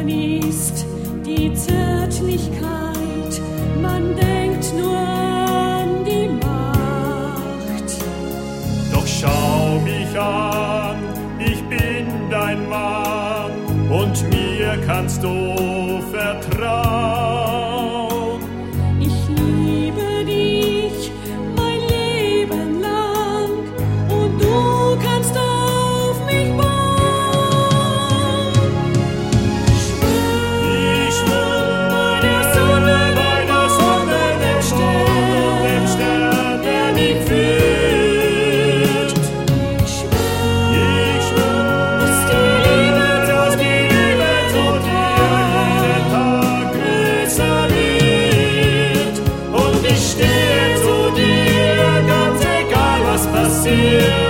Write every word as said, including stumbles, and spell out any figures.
genießt die Zärtlichkeit, man denkt nur an die Macht. Doch schau mich an, ich bin dein Mann und mir kannst du vertrauen. Ich liebe dich mein Leben lang und du kannst auf mich bauen. Ich schwör bei der Sonne, bei der Sonne, dem Stern, dem Stern, der mich führt. Ich schwör, Ich schwör, dass die Liebe dass die Liebe zu dir jeden Tag größer wird. Und ich stehe zu dir, ganz egal was passiert.